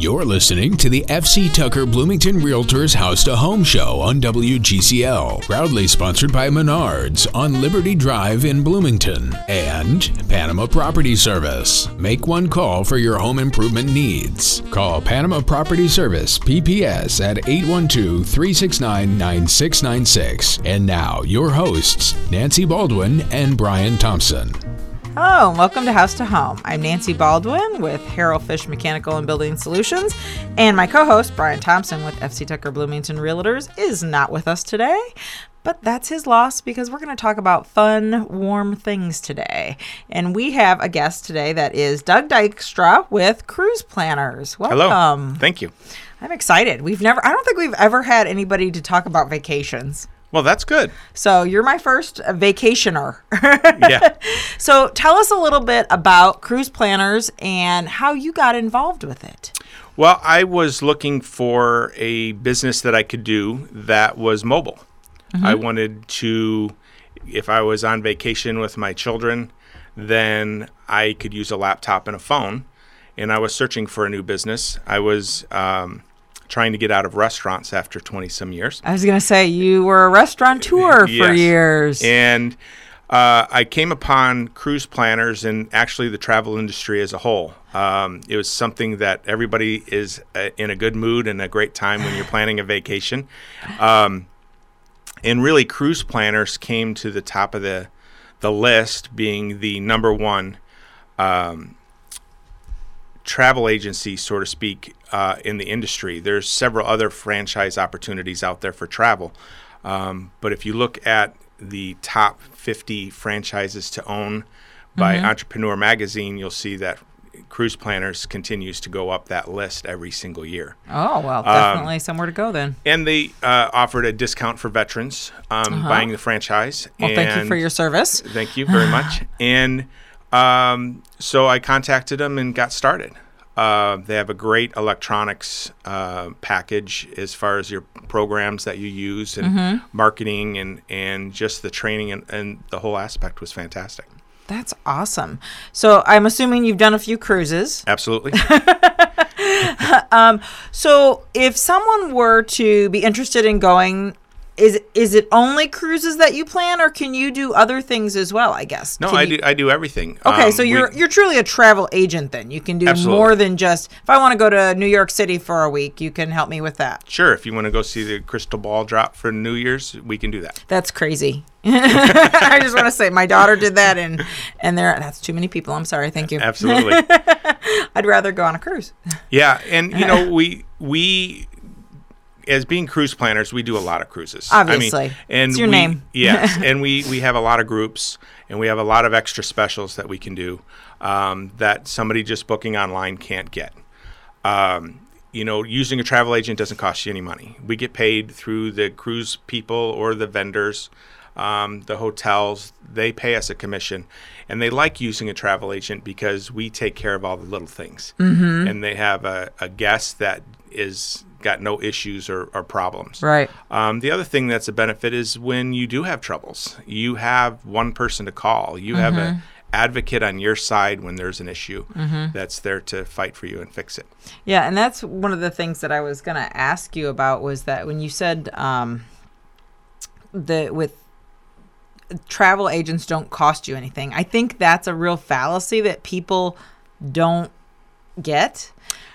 You're listening to the F.C. Tucker Bloomington Realtors House to Home Show on WGCL, proudly sponsored by Menards on Liberty Drive in Bloomington and Panama Property Service. Make one call for your home improvement needs. Call Panama Property Service, PPS, at 812-369-9696. And now, your hosts, Nancy Baldwin and Brian Thompson. Hello, and welcome to House to Home. I'm Nancy Baldwin with Harrell Fish Mechanical and Building Solutions, and my co-host, Brian Thompson with F.C. Tucker Bloomington Realtors, is not with us today, but that's his loss because we're going to talk about fun, warm things today. And we have a guest today that is Doug Dykstra with Cruise Planners. Welcome. Hello. Thank you. I'm excited. I don't think we've ever had anybody to talk about vacations. Well, that's good. So you're my first vacationer. Yeah. So tell us a little bit about Cruise Planners and how you got involved with it. Well, I was looking for a business that I could do that was mobile. Mm-hmm. I wanted to, if I was on vacation with my children, then I could use a laptop and a phone. And I was searching for a new business. I was trying to get out of restaurants after 20-some years. I was going to say, you were a restaurateur for years. And I came upon Cruise Planners and actually the travel industry as a whole. It was something that everybody is in a good mood and a great time when you're planning a vacation. And really, Cruise Planners came to the top of the list, being the number one travel agency, so to speak, in the industry. There's several other franchise opportunities out there for travel. But if you look at the top 50 franchises to own by Entrepreneur Magazine, you'll see that Cruise Planners continues to go up that list every single year. Oh, well, definitely somewhere to go then. And they offered a discount for veterans buying the franchise. Well, thank you for your service. Thank you very much. And so I contacted them and got started. They have a great electronics package as far as your programs that you use and marketing and just the training and the whole aspect was fantastic. That's awesome. So I'm assuming you've done a few cruises. Absolutely. So if someone were to be interested in going, is it only cruises that you plan, or can you do other things as well, I guess? No, I do everything. Okay, so you're truly a travel agent then. You can do Absolutely. More than just, if I want to go to New York City for a week, you can help me with that. Sure. If you want to go see the crystal ball drop for New Year's, we can do that. That's crazy. I just want to say my daughter did that, and that's too many people. I'm sorry. Thank you. Absolutely. I'd rather go on a cruise. Yeah, and we as being Cruise Planners, we do a lot of cruises. Obviously. It's your name. Yes, and we have a lot of groups, and we have a lot of extra specials that we can do that somebody just booking online can't get. Using a travel agent doesn't cost you any money. We get paid through the cruise people or the vendors, the hotels. They pay us a commission, and they like using a travel agent because we take care of all the little things. Mm-hmm. And they have a guest that is got no issues or problems. Right. The other thing that's a benefit is when you do have troubles, you have one person to call. You have an advocate on your side when there's an issue that's there to fight for you and fix it. Yeah, and that's one of the things that I was going to ask you about was that when you said with travel agents don't cost you anything, I think that's a real fallacy that people don't get.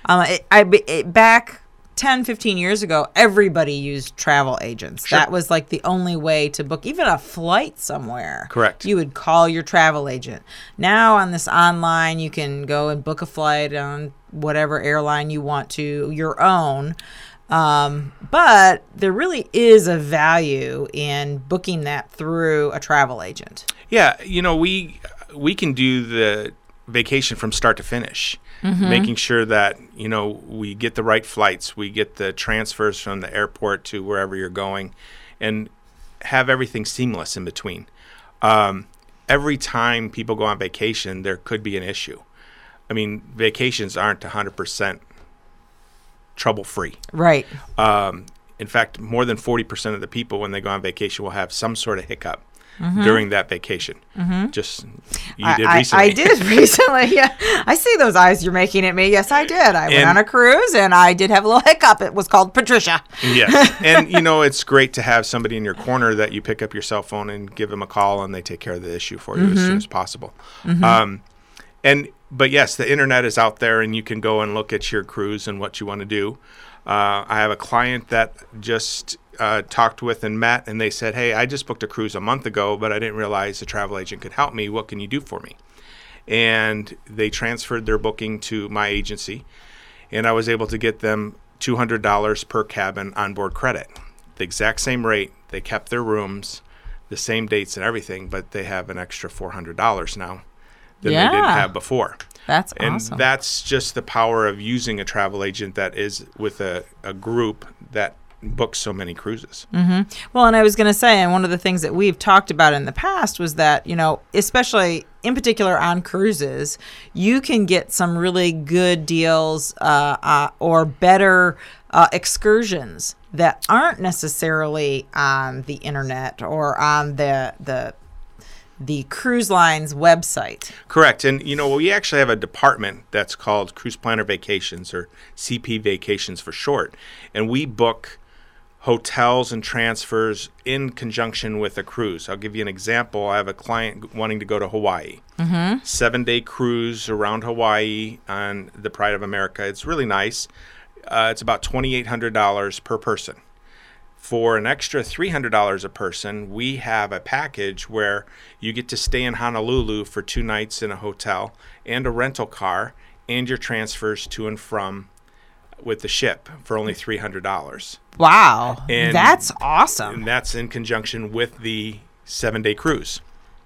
Back 10, 15 years ago, everybody used travel agents. Sure. That was like the only way to book even a flight somewhere. Correct. You would call your travel agent. Now on this online, you can go and book a flight on whatever airline you want to, your own. But there really is a value in booking that through a travel agent. Yeah, we can do the vacation from start to finish. Making sure that, we get the right flights, we get the transfers from the airport to wherever you're going, and have everything seamless in between. Every time people go on vacation, there could be an issue. I mean, vacations aren't 100% trouble-free. Right. In fact, more than 40% of the people when they go on vacation will have some sort of hiccup. during that vacation. Just you did I recently. I did recently. Yeah, I see those eyes you're making at me. Yes, I did. I went on a cruise and I did have a little hiccup. It was called Patricia. Yes, and it's great to have somebody in your corner that you pick up your cell phone and give them a call, and they take care of the issue for you as soon as possible. But yes, the internet is out there, and you can go and look at your cruise and what you want to do. I have a client that just talked with and met, and they said, hey, I just booked a cruise a month ago, but I didn't realize the travel agent could help me. What can you do for me? And they transferred their booking to my agency, and I was able to get them $200 per cabin onboard credit. The exact same rate. They kept their rooms, the same dates and everything, but they have an extra $400 now than they didn't have before. That's and awesome. that's just the power of using a travel agent that is with a group that books so many cruises. Well, and I was going to say, and one of the things that we've talked about in the past was that, especially in particular on cruises, you can get some really good deals or better excursions that aren't necessarily on the internet or on the cruise line's website. Correct. And, we actually have a department that's called Cruise Planner Vacations, or CP Vacations for short. And we book hotels and transfers in conjunction with a cruise. I'll give you an example. I have a client wanting to go to Hawaii. 7-day cruise around Hawaii on the Pride of America. It's really nice. It's about $2,800 per person. For an extra $300 a person, we have a package where you get to stay in Honolulu for 2 nights in a hotel and a rental car and your transfers to and from with the ship for only $300. Wow. And that's awesome. And that's in conjunction with the 7-day cruise.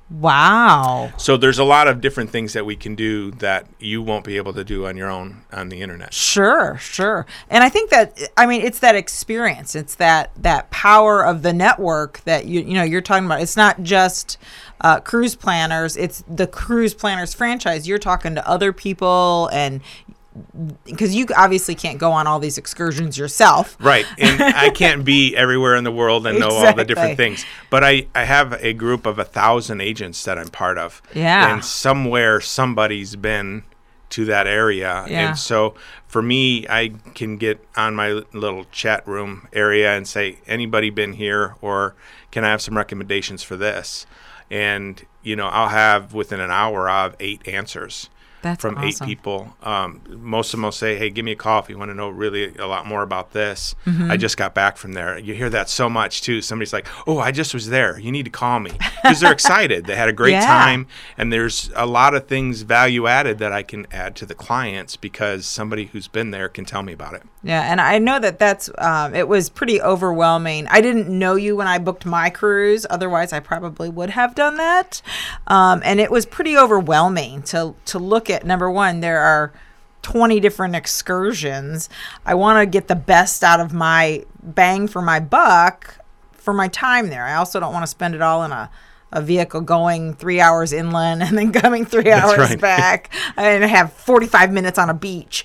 Wow. So there's a lot of different things that we can do that you won't be able to do on your own on the internet. Sure. And I think that, it's that experience. It's that power of the network that you're talking about. It's not just cruise planners. It's the Cruise Planners franchise. You're talking to other people, and because you obviously can't go on all these excursions yourself. Right. And I can't be everywhere in the world and know all the different things. But I have a group of 1,000 agents that I'm part of. Yeah. And somewhere somebody's been to that area. Yeah. And so for me, I can get on my little chat room area and say, anybody been here, or can I have some recommendations for this? And, I'll have within an hour, I'll have 8 answers. That's from awesome. 8 people. Most of them will say, hey, give me a call if you want to know really a lot more about this. I just got back from there. You hear that so much, too. Somebody's like, oh, I just was there. You need to call me. Because they're excited. They had a great time. And there's a lot of things value added that I can add to the clients because somebody who's been there can tell me about it. Yeah, and I know that's it was pretty overwhelming. I didn't know you when I booked my cruise. Otherwise, I probably would have done that. And it was pretty overwhelming to look at. Number one, there are 20 different excursions. I want to get the best out of my bang for my buck for my time there. I also don't want to spend it all in a vehicle going 3 hours inland and then coming 3 hours back and have 45 minutes on a beach,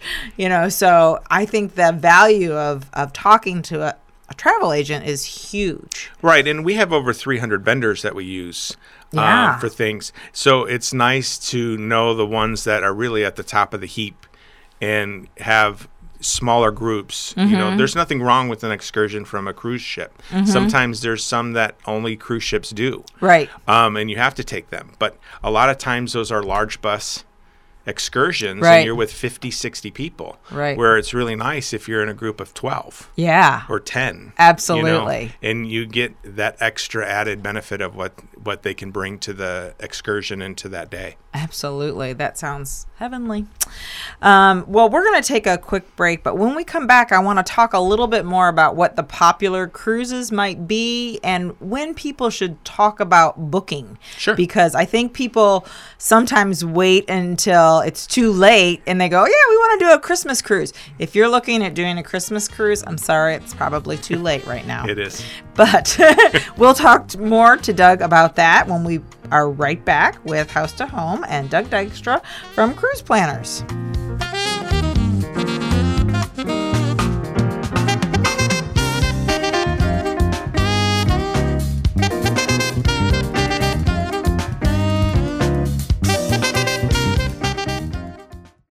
so I think the value of talking to a travel agent is huge. Right. And we have over 300 vendors that we use for things. So it's nice to know the ones that are really at the top of the heap and have smaller groups. There's nothing wrong with an excursion from a cruise ship. Sometimes there's some that only cruise ships do. Right. And you have to take them. But a lot of times those are large bus excursions and you're with 50, 60 people. Right. Where it's really nice if you're in a group of 12. Yeah. Or 10. Absolutely. And you get that extra added benefit of what they can bring to the excursion and to that day. Absolutely. That sounds heavenly. Well, we're going to take a quick break, but when we come back, I want to talk a little bit more about what the popular cruises might be and when people should talk about booking. Sure. Because I think people sometimes wait until it's too late and they go, yeah, we want to do a Christmas cruise. If you're looking at doing a Christmas cruise, I'm sorry, it's probably too late right now. It is. But we'll talk more to Doug about that when we are right back with House to Home and Doug Dykstra from Cruise Planners.